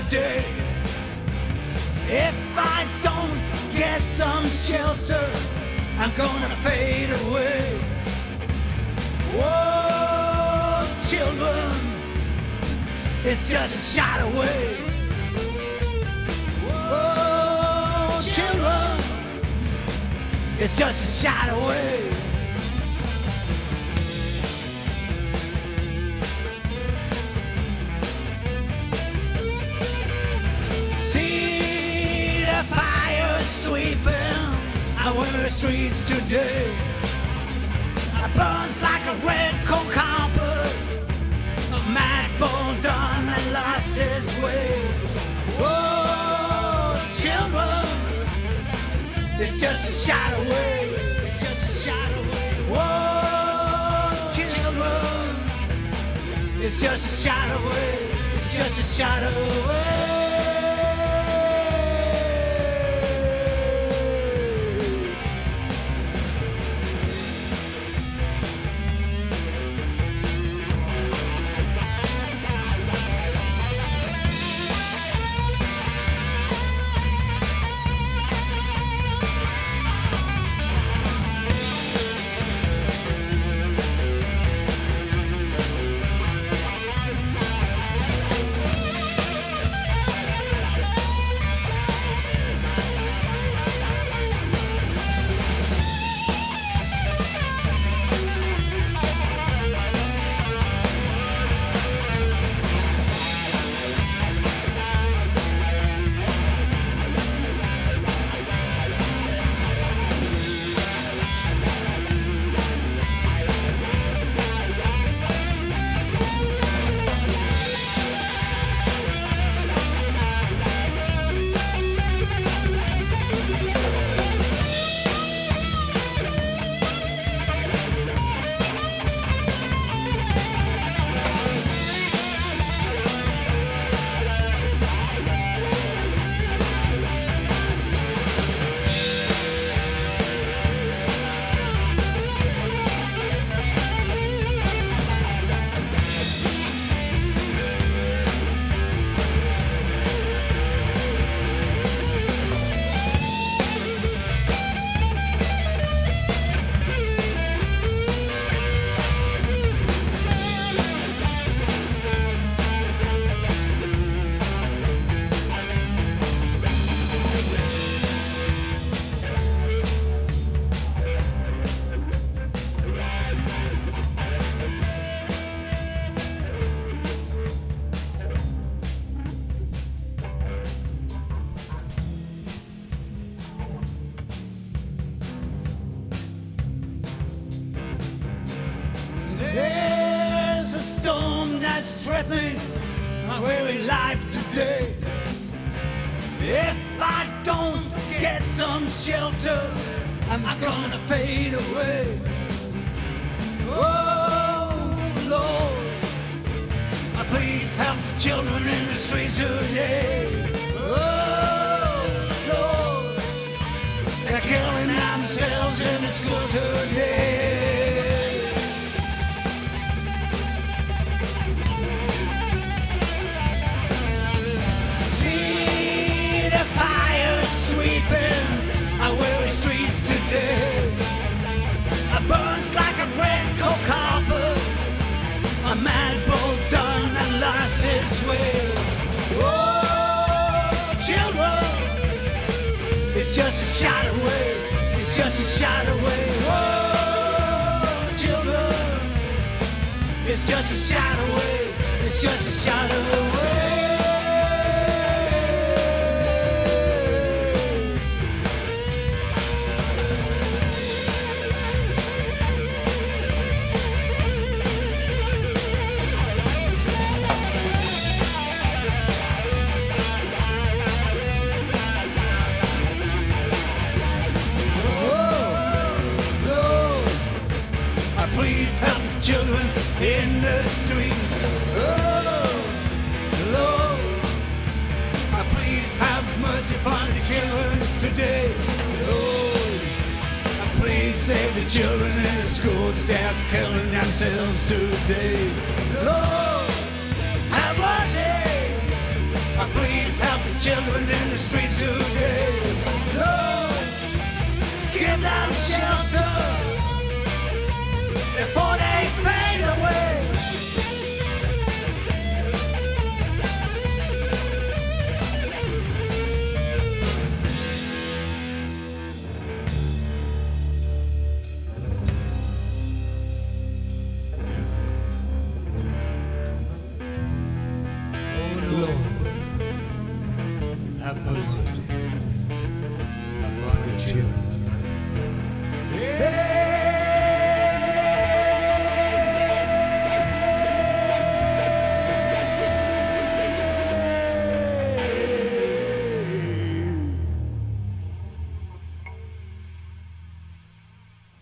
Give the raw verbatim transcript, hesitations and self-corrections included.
today. If I don't get some shelter, I'm gonna fade away. Whoa, children, it's just a shot away. Whoa, children, it's just a shot away. See the fire sweeping our streets today. It burns like a red coal carpet. A mad bull done and lost his way. Whoa, children, it's just a shot away. It's just a shot away. Whoa, children, it's just a shot away. It's just a shot away. There's a storm that's threatening my very life today. If I don't get some shelter, I'm gonna fade away. Oh, Lord, please help the children in the streets today. Oh, Lord, they're killing themselves in the school today. Our weary streets today. It burns like a red coal carpet. A mad bull done and lost his way. Oh, children, it's just a shot away. It's just a shot away. Oh, children, it's just a shot away. It's just a shot away. Please help the children in the street. Oh, Lord, please have mercy upon the children today. Lord, please save the children in the schools. They're killing themselves today. Lord, have mercy Uh, please help the children in the streets today. Lord, give them shelter before they fade away. Have mercy upon the children